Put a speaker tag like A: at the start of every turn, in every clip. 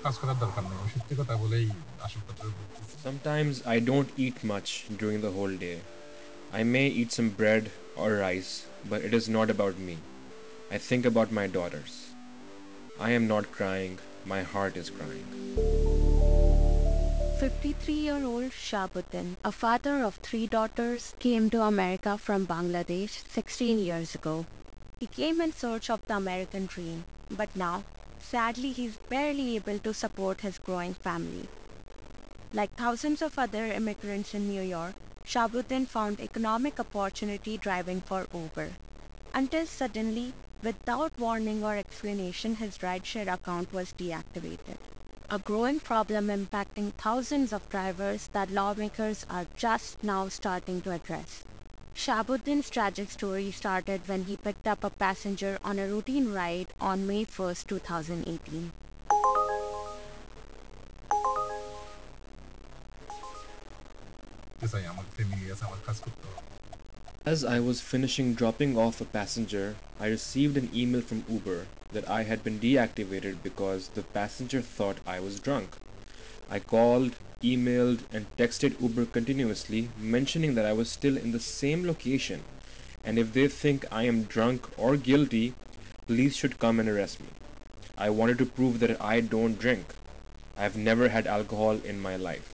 A: Sometimes I don't eat much during the whole day. I may eat some bread or rice, but it is not about me. I think about my daughters. I am not crying, my heart is crying.
B: 53-year-old Shabuddin, a father of three daughters, came to America from Bangladesh 16 years ago. He came in search of the American dream, but now, sadly, he's barely able to support his growing family. Like thousands of other immigrants in New York, Shabuddin found economic opportunity driving for Uber. Until suddenly, without warning or explanation, his rideshare account was deactivated. A growing problem impacting thousands of drivers that lawmakers are just now starting to address. Shabuddin's tragic story started when he picked up a passenger on a routine ride on May 1st, 2018.
A: As I was finishing dropping off a passenger, I received an email from Uber that I had been deactivated because the passenger thought I was drunk. I called, emailed, and texted Uber continuously, mentioning that I was still in the same location, and if they think I am drunk or guilty, police should come and arrest me. I wanted to prove that I don't drink. I have never had alcohol in my life.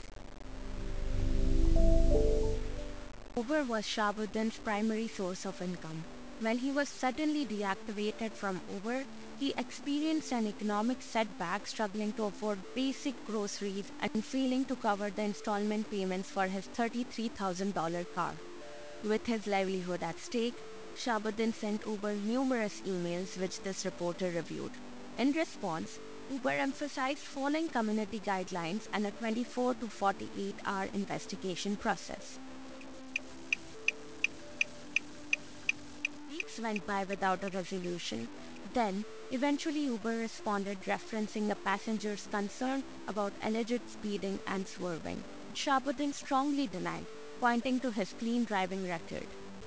B: Uber was Shabuddin's primary source of income. When he was suddenly deactivated from Uber, he experienced an economic setback, struggling to afford basic groceries and failing to cover the installment payments for his $33,000 car. With his livelihood at stake, Shabuddin sent Uber numerous emails which this reporter reviewed. In response, Uber emphasized following community guidelines and a 24 to 48-hour investigation process. Weeks went by without a resolution. Then, eventually, Uber responded, referencing the passenger's concern about alleged speeding and swerving. Shabuddin strongly denied, pointing to his clean driving record.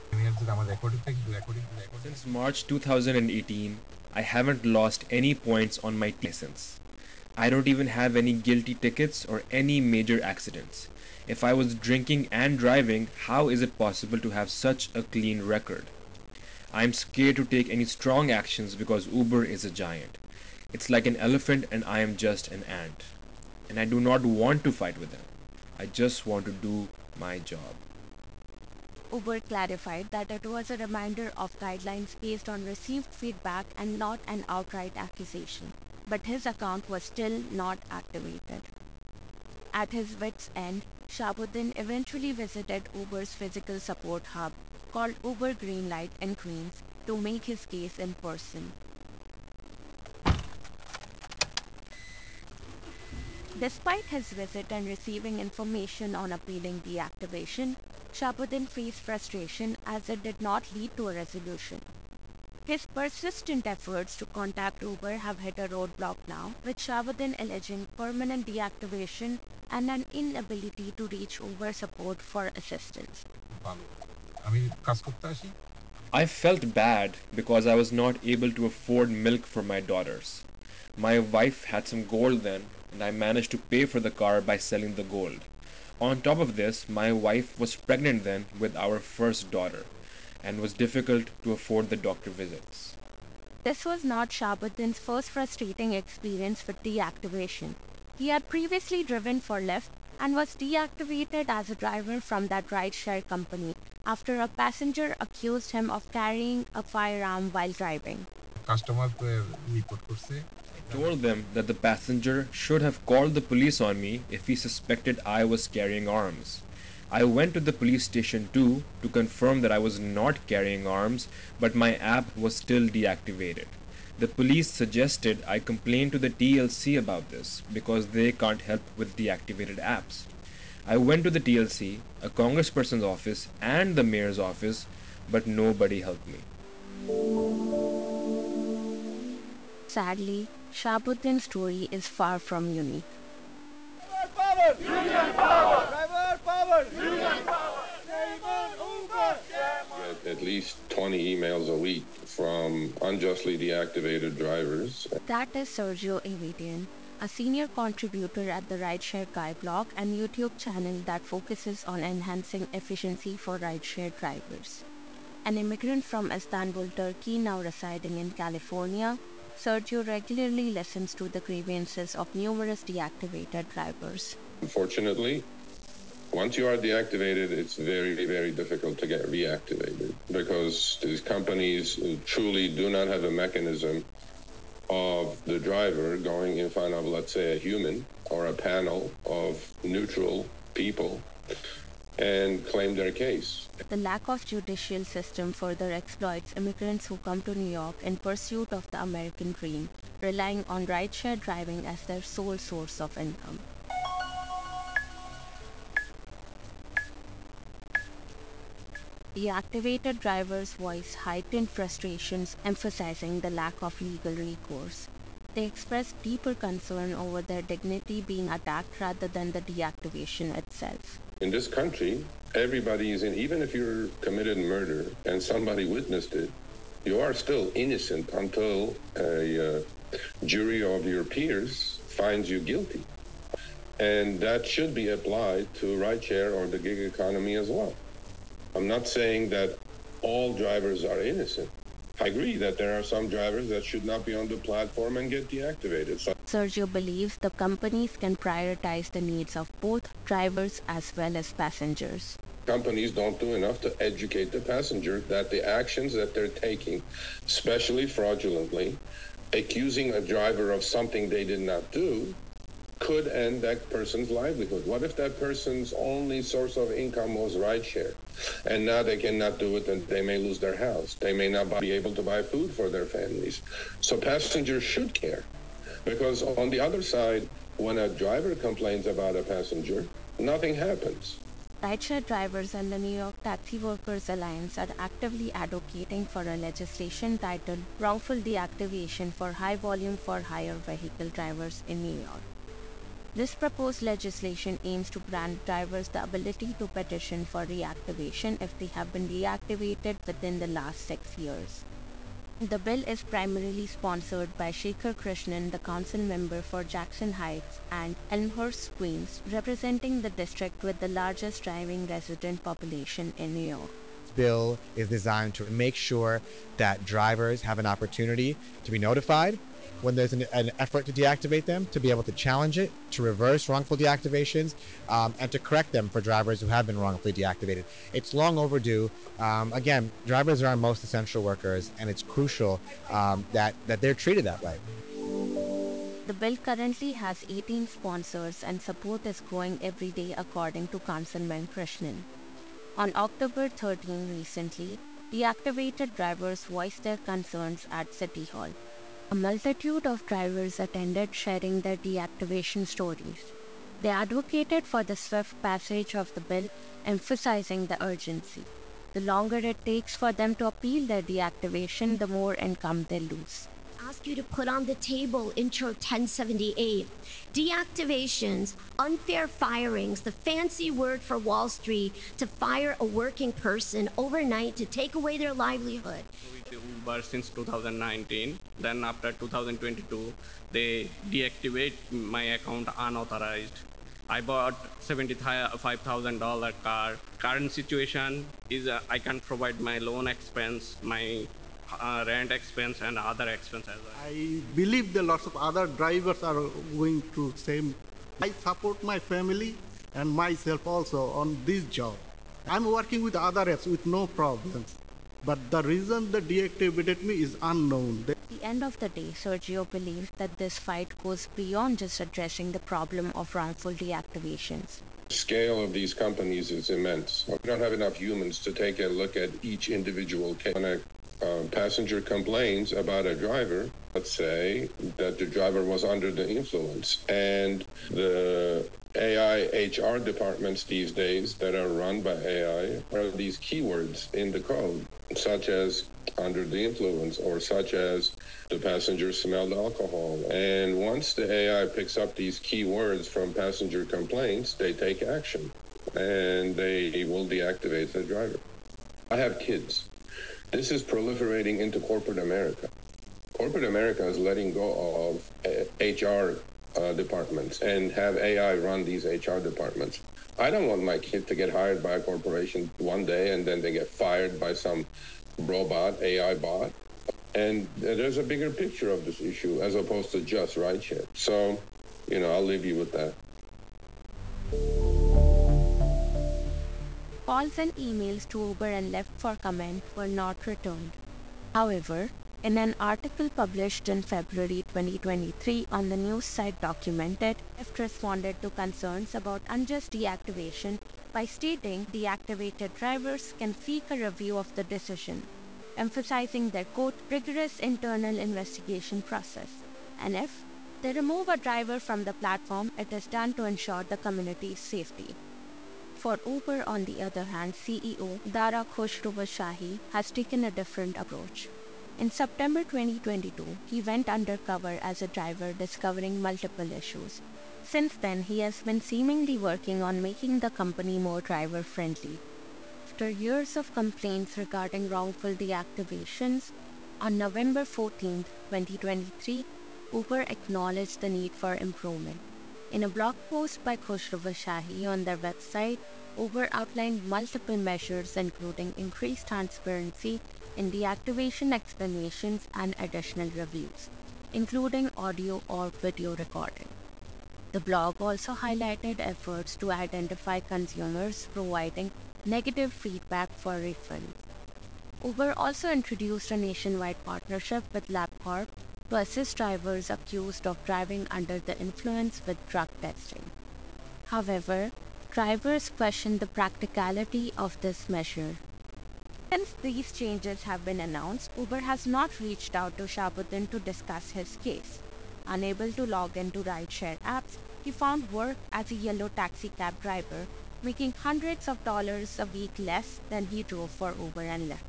A: Since March 2018, I haven't lost any points on my license. I don't even have any guilty tickets or any major accidents. If I was drinking and driving, how is it possible to have such a clean record? I'm scared to take any strong actions because Uber is a giant. It's like an elephant and I am just an ant. And I do not want to fight with them. I just want to do my job.
B: Uber clarified that it was a reminder of guidelines based on received feedback and not an outright accusation. But his account was still not activated. At his wits' end, Shabuddin eventually visited Uber's physical support hub, called Uber Greenlight in Queens, to make his case in person. Despite his visit and receiving information on appealing deactivation, Shabuddin faced frustration as it did not lead to a resolution. His persistent efforts to contact Uber have hit a roadblock now, with Shabuddin alleging permanent deactivation and an inability to reach Uber support for assistance.
A: I felt bad because I was not able to afford milk for my daughters. My wife had some gold then, and I managed to pay for the car by selling the gold. On top of this, my wife was pregnant then with our first daughter, and was difficult to afford the doctor visits.
B: This was not Shabuddin's first frustrating experience with deactivation. He had previously driven for Lyft and was deactivated as a driver from that rideshare company after a passenger accused him of carrying a firearm while driving.
A: I told them that the passenger should have called the police on me if he suspected I was carrying arms. I went to the police station too to confirm that I was not carrying arms, but my app was still deactivated. The police suggested I complain to the TLC about this because they can't help with deactivated apps. I went to the TLC, a congressperson's office, and the mayor's office, but nobody helped me.
B: Sadly,
C: Shabuddin's story is far from unique.
D: Power! Union power! Driver power! Union power! Driver Uber!
E: at least 20 emails a week from unjustly deactivated drivers.
B: That is Sergio Avedian, a senior contributor at the Rideshare Guy blog and YouTube channel that focuses on enhancing efficiency for rideshare drivers. An immigrant from Istanbul, Turkey, now residing in California, Sergio regularly listens to the grievances of numerous deactivated drivers.
E: Unfortunately, once you are deactivated, it's very, very difficult to get reactivated because these companies truly do not have a mechanism of the driver going in front of, let's say, a human or a panel of neutral people and claim their case.
B: The lack of judicial system further exploits immigrants who come to New York in pursuit of the American dream, relying on rideshare driving as their sole source of income. Deactivated drivers voice heightened frustrations, emphasizing the lack of legal recourse. They express deeper concern over their dignity being attacked rather than the deactivation itself.
E: In this country, everybody is in, even if you're committed murder and somebody witnessed it, you are still innocent until a jury of your peers finds you guilty. And that should be applied to rideshare or the gig economy as well. I'm not saying that all drivers are innocent. I agree that there are some drivers that should not be on the platform and get deactivated.
B: Sergio believes the companies can prioritize the needs of both drivers as well as passengers.
E: Companies don't do enough to educate the passenger that the actions that they're taking, especially fraudulently, accusing a driver of something they did not do, could end that person's livelihood. What if that person's only source of income was rideshare? And now they cannot do it and they may lose their house. They may not be able to buy food for their families. So passengers should care. Because on the other side, when a driver complains about a passenger, nothing happens.
B: Rideshare drivers and the New York Taxi Workers Alliance are actively advocating for a legislation titled Wrongful Deactivation for High Volume for Hire Vehicle Drivers in New York. This proposed legislation aims to grant drivers the ability to petition for reactivation if they have been deactivated within the last 6 years. The bill is primarily sponsored by Shekhar Krishnan, the council member for Jackson Heights, and Elmhurst, Queens, representing the district with the largest driving resident population in New York.
F: Bill is designed to make sure that drivers have an opportunity to be notified when there's an effort to deactivate them, to be able to challenge it, to reverse wrongful deactivations, and to correct them for drivers who have been wrongfully deactivated. It's long overdue. Again, drivers are our most essential workers, and it's crucial that they're treated that way.
B: The bill currently has 18 sponsors, and support is growing every day, according to Councilman Krishnan. On October 13 recently, deactivated drivers voiced their concerns at City Hall. A multitude of drivers attended, sharing their deactivation stories. They advocated for the swift passage of the bill, emphasizing the urgency. The longer it takes for them to appeal their deactivation, the more income they lose.
G: Ask you to put on the table Intro 1078. Deactivations, unfair firings, the fancy word for Wall Street to fire a working person overnight to take away their livelihood.
H: With Uber since 2019. Then after 2022, they deactivate my account unauthorized. I bought $75,000 car. Current situation is I can provide my loan expense, my rent expense and other expenses as well.
I: I believe that lots of other drivers are going through same. I support my family and myself also on this job. I'm working with other apps with no problems. But the reason they deactivated me is unknown.
B: At the end of the day, Sergio believes that this fight goes beyond just addressing the problem of wrongful deactivations.
E: The scale of these companies is immense. We don't have enough humans to take a look at each individual case. When a passenger complains about a driver, let's say that the driver was under the influence, and the AI HR departments these days that are run by AI are these keywords in the code, such as under the influence or such as the passenger smelled alcohol. And once the AI picks up these keywords from passenger complaints, they take action and they will deactivate the driver. I have kids. This is proliferating into corporate America. Corporate America is letting go of HR departments and have AI run these HR departments. I don't want my kid to get hired by a corporation one day and then they get fired by some robot, AI bot. And there's a bigger picture of this issue as opposed to just rideshare. So, I'll leave you with that.
B: Calls and emails to Uber and Lyft for comment were not returned. However, in an article published in February 2023 on the news site Documented, Lyft responded to concerns about unjust deactivation by stating deactivated drivers can seek a review of the decision, emphasizing their quote, rigorous internal investigation process. And if they remove a driver from the platform, it is done to ensure the community's safety. For Uber, on the other hand, CEO Dara Khosrowshahi has taken a different approach. In September 2022, he went undercover as a driver discovering multiple issues. Since then, he has been seemingly working on making the company more driver-friendly. After years of complaints regarding wrongful deactivations, on November 14, 2023, Uber acknowledged the need for improvement. In a blog post by Khosrowshahi on their website, Uber outlined multiple measures including increased transparency in deactivation explanations and additional reviews, including audio or video recording. The blog also highlighted efforts to identify consumers providing negative feedback for refunds. Uber also introduced a nationwide partnership with LabCorp to assist drivers accused of driving under the influence with drug testing. However, drivers questioned the practicality of this measure. Since these changes have been announced, Uber has not reached out to Shahabuddin to discuss his case. Unable to log into rideshare apps, he found work as a yellow taxi cab driver, making hundreds of dollars a week less than he drove for Uber and Lyft.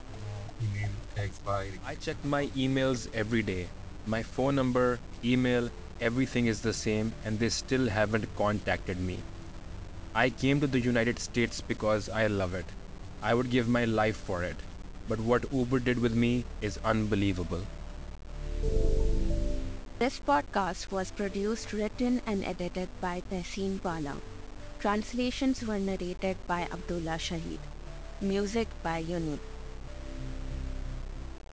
A: I check my emails every day. My phone number, email, everything is the same, and they still haven't contacted me. I came to the United States because I love it. I would give my life for it. But what Uber did with me is unbelievable.
B: This podcast was produced, written, and edited by Tehseen Wala. Translations were narrated by Abdullah Shahid. Music by Unique.